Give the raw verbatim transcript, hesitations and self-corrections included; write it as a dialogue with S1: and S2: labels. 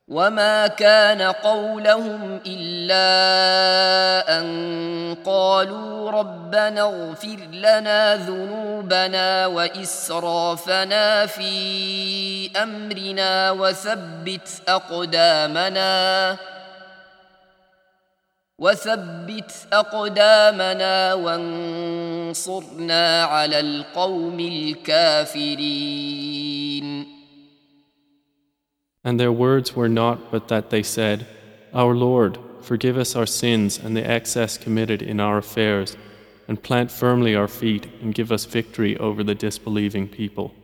S1: وما كان قولهم إلا أن قالوا ربنا اغفر لنا ذنوبنا وإسرافنا في أمرنا وثبت أقدامنا وثبت أقدامنا وانصرنا على القوم الكافرين.
S2: And their words were not but that they said, Our Lord, forgive us our sins and the excess committed in our affairs, and plant firmly our feet and give us victory over the disbelieving people.